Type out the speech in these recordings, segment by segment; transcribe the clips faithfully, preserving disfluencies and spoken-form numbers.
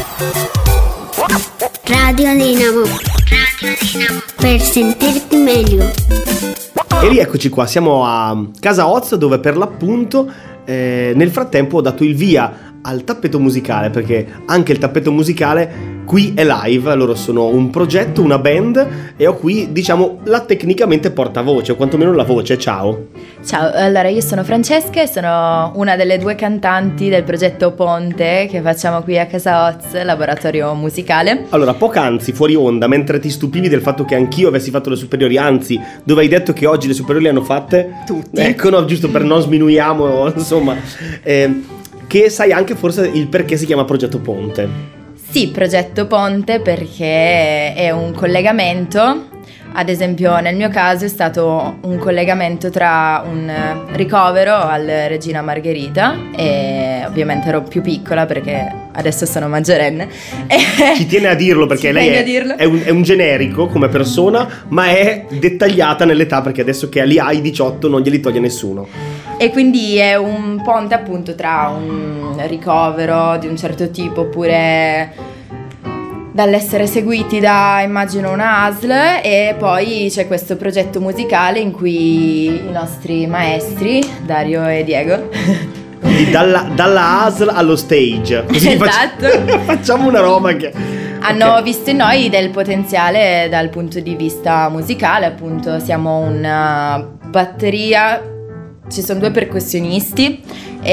Radio Dinamo. Radio Dinamo. Per sentirti meglio. E rieccoci qua, siamo a Casa Oz, dove per l'appunto eh, nel frattempo ho dato il via al tappeto musicale, perché anche il tappeto musicale qui è live. Loro sono un progetto, una band, e ho qui, diciamo, la tecnicamente portavoce, o quantomeno la voce. Ciao. Ciao, allora io sono Francesca e sono una delle due cantanti del progetto Ponte che facciamo qui a Casa Oz, laboratorio musicale. Allora, poc'anzi, fuori onda, mentre ti stupivi del fatto che anch'io avessi fatto le superiori, anzi, dove hai detto che oggi le superiori le hanno fatte tutti. Ecco, no, giusto per non sminuiamo, insomma, eh, che sai anche forse il perché si chiama Progetto Ponte. Sì, Progetto Ponte perché è un collegamento. Ad esempio nel mio caso è stato un collegamento tra un ricovero al Regina Margherita, e ovviamente ero più piccola perché adesso sono maggiorenne. Ci tiene a dirlo perché Ci lei è, dirlo. È, un, è un generico come persona, ma è dettagliata nell'età, perché adesso che li hai diciotto non glieli toglie nessuno. E quindi è un ponte appunto tra un ricovero di un certo tipo, oppure dall'essere seguiti da, immagino, una A S L, e poi c'è questo progetto musicale in cui i nostri maestri, Dario e Diego, quindi dalla, dalla A S L allo stage, così esatto. facciamo, facciamo una roba che hanno okay. visto in noi del potenziale dal punto di vista musicale. Appunto siamo una batteria, ci sono due percussionisti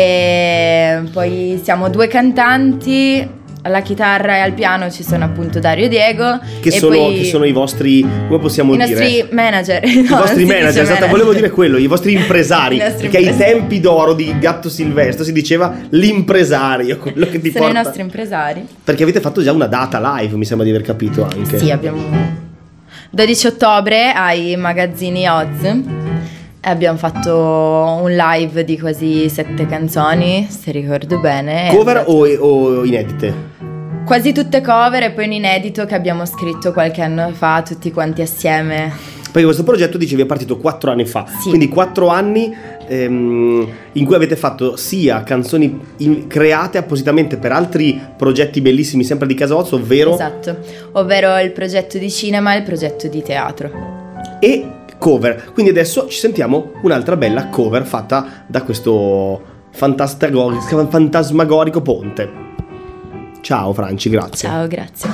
e poi siamo due cantanti. Alla chitarra e al piano ci sono appunto Dario e Diego, che, e sono, poi che sono i vostri, come possiamo i dire? nostri manager. I no, vostri manager, esatto, manager. volevo dire quello, i vostri impresari. I nostri perché impresari. ai tempi d'oro di Gatto Silvestro si diceva l'impresario, quello che ti sono porta. i nostri impresari. Perché avete fatto già una data live, mi sembra di aver capito anche. Sì, abbiamo dodici ottobre ai magazzini Oz. Abbiamo fatto un live di quasi sette canzoni, se ricordo bene. Cover o, o inedite? Quasi tutte cover, e poi un inedito che abbiamo scritto qualche anno fa tutti quanti assieme. Perché questo progetto, dicevi, è partito quattro anni fa. Sì. Quindi quattro anni ehm, in cui avete fatto sia canzoni in, create appositamente per altri progetti bellissimi sempre di Casa Oz, ovvero Esatto, ovvero il progetto di cinema e il progetto di teatro. E cover. Quindi adesso ci sentiamo un'altra bella cover fatta da questo fantasmagorico, fantasmagorico Ponte. Ciao Franci, grazie. Ciao, grazie.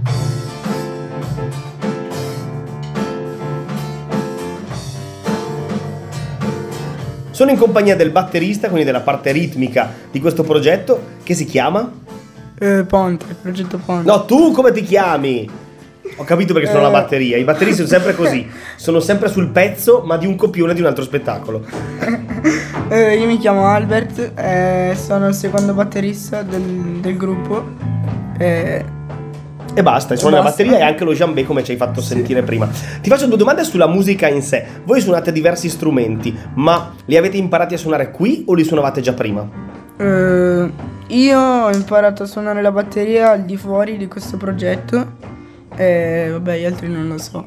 Sono in compagnia del batterista, quindi della parte ritmica di questo progetto, che si chiama? Eh, Ponte, progetto Ponte. No, tu come ti chiami? Ho capito perché sono la batteria. I batteristi sono sempre così, sono sempre sul pezzo, ma di un copione di un altro spettacolo. Eh, io mi chiamo Albert, eh, sono il secondo batterista del, del gruppo. Eh, E basta, suona la basta. batteria e anche lo djembé, come ci hai fatto sentire prima. Ti faccio due domande sulla musica in sé. Voi suonate diversi strumenti, ma li avete imparati a suonare qui o li suonavate già prima? eh, io ho imparato a suonare la batteria al di fuori di questo progetto. E vabbè, gli altri non lo so.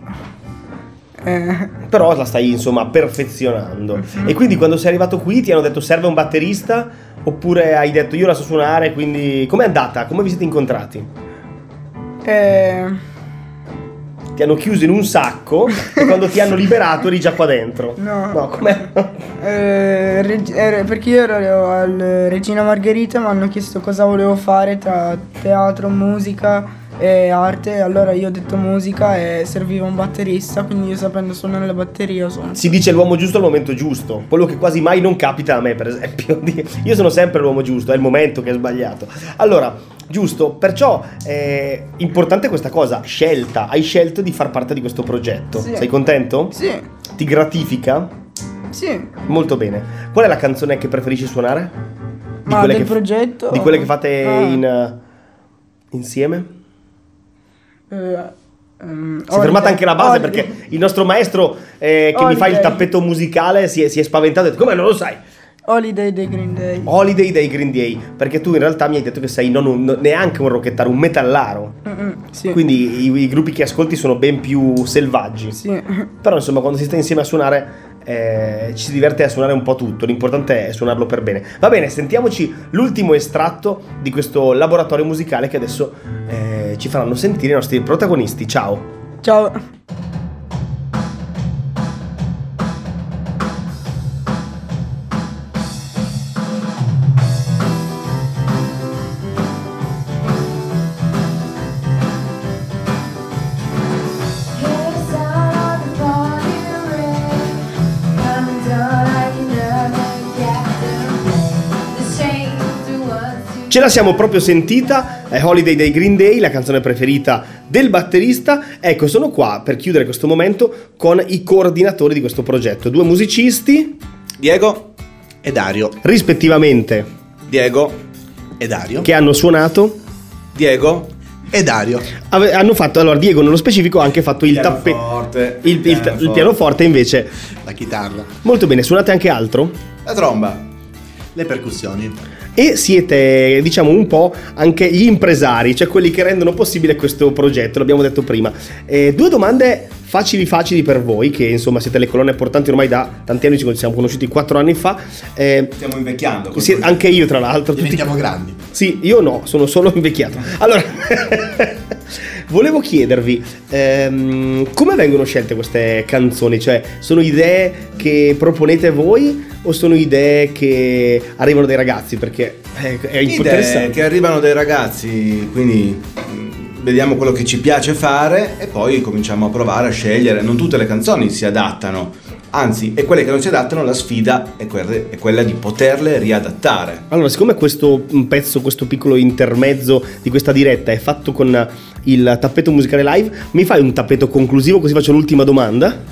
Eh, Però la stai insomma perfezionando. E quindi quando sei arrivato qui ti hanno detto serve un batterista? Oppure hai detto io la so suonare, quindi com'è andata? Come vi siete incontrati? eh, Ti hanno chiuso in un sacco e quando ti hanno liberato eri già qua dentro? No. No, com'è? eh, reg- ero- perché io ero al Regina Margherita, mi hanno chiesto cosa volevo fare tra teatro, musica e arte. Allora io ho detto musica e serviva un batterista, quindi io sapendo suonare la batteria sono... Si dice l'uomo giusto al momento giusto, quello che quasi mai non capita a me, per esempio. Io sono sempre l'uomo giusto, è il momento che è sbagliato. Allora, giusto, perciò è importante questa cosa, scelta. Hai scelto di far parte di questo progetto. Sì. Sei contento? Sì, Ti gratifica? sì. Molto bene. Qual è la canzone che preferisci suonare? Di Ma quelle del che, progetto? Di quelle che fate Ah. in, uh, insieme? Eh, ehm, Si è fermata Holiday- anche la base Holiday- perché il nostro maestro eh, che mi fa il Holiday. tappeto musicale si è, si è spaventato e ha detto come non lo sai? Holiday dei Green Day. Holiday dei Green Day, perché tu in realtà mi hai detto che sei non un, neanche un rockettaro, un metallaro. Mm-mm, sì. Quindi i, i gruppi che ascolti sono ben più selvaggi. Sì. Però insomma quando si sta insieme a suonare eh, ci si diverte a suonare un po' tutto, l'importante è suonarlo per bene. Va bene, sentiamoci l'ultimo estratto di questo laboratorio musicale che adesso eh, ci faranno sentire i nostri protagonisti. Ciao. Ciao. Ce la siamo proprio sentita, è Holiday dei Green Day, la canzone preferita del batterista. Ecco, sono qua per chiudere questo momento con i coordinatori di questo progetto, due musicisti, Diego e Dario. Rispettivamente Diego e Dario. Che hanno suonato Diego e Dario. Ave- hanno fatto, allora Diego nello specifico ha anche fatto il tappeto, Pianoforte, il, il, pianoforte. il pianoforte invece. La chitarra. Molto bene, suonate anche altro? La tromba. Le percussioni. E siete, diciamo, un po' anche gli impresari, cioè quelli che rendono possibile questo progetto, l'abbiamo detto prima. Eh, due domande facili facili per voi, che insomma siete le colonne portanti ormai da tanti anni, ci siamo conosciuti quattro anni fa. Eh, Stiamo invecchiando. sì, anche io tra l'altro. Diventiamo tutti... grandi. Sì, io no, sono solo invecchiato. Allora, volevo chiedervi, ehm, come vengono scelte queste canzoni? Cioè, sono idee che proponete voi o sono idee che arrivano dai ragazzi? Perché è, è interessante. Idee che arrivano dai ragazzi, quindi mh, vediamo quello che ci piace fare e poi cominciamo a provare a scegliere. Non tutte le canzoni si adattano, anzi, e quelle che non si adattano, la sfida è, quelle, è quella di poterle riadattare. Allora, siccome questo pezzo, questo piccolo intermezzo di questa diretta è fatto con il tappeto musicale live, mi fai un tappeto conclusivo così faccio l'ultima domanda?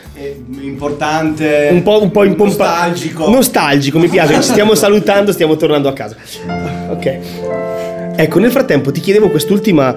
Importante, Un po', un po' impompa- nostalgico. Nostalgico, mi piace, ci stiamo salutando, stiamo tornando a casa. Ok. Ecco, nel frattempo ti chiedevo quest'ultima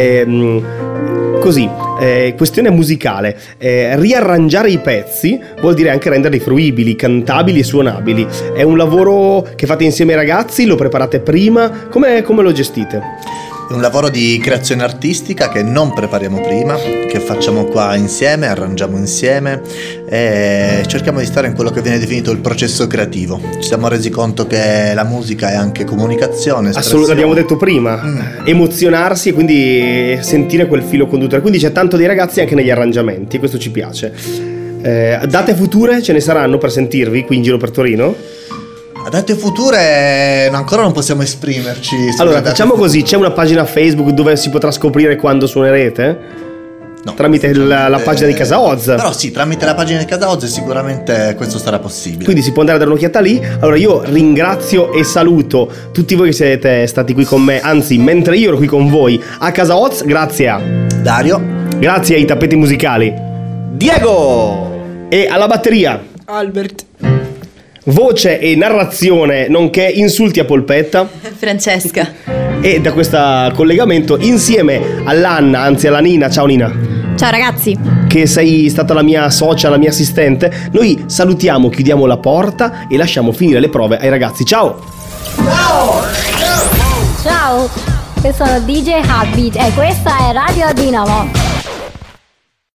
ehm, così, eh, questione musicale. Eh, riarrangiare i pezzi vuol dire anche renderli fruibili, cantabili e suonabili. È un lavoro che fate insieme ai ragazzi? Lo preparate prima? Come, come lo gestite? È un lavoro di creazione artistica che non prepariamo prima, che facciamo qua insieme, arrangiamo insieme e cerchiamo di stare in quello che viene definito il processo creativo. Ci siamo resi conto che la musica è anche comunicazione, Assolutamente, l'abbiamo detto prima, Mm. emozionarsi e quindi sentire quel filo conduttore. Quindi c'è tanto dei ragazzi anche negli arrangiamenti e questo ci piace. Eh, date future ce ne saranno per sentirvi qui in giro per Torino? A date future ancora non possiamo esprimerci. Allora facciamo così, c'è una pagina Facebook dove si potrà scoprire quando suonerete? No, Tramite la, la pagina di Casa Oz. Però sì, tramite la pagina di Casa Oz sicuramente questo sarà possibile. Quindi si può andare a dare un'occhiata lì. Allora io ringrazio e saluto tutti voi che siete stati qui con me, anzi mentre io ero qui con voi a Casa Oz. Grazie a Dario. Grazie ai tappeti musicali Diego e alla batteria Albert. voce e narrazione nonché insulti a polpetta. Francesca. E da questo collegamento insieme all'Anna, anzi alla Nina. Ciao Nina, Ciao ragazzi. che sei stata la mia socia, la mia assistente. Noi salutiamo, chiudiamo la porta e lasciamo finire le prove ai ragazzi. Ciao. Ciao, io sono D J Heartbeat e questa è Radio Dinamo.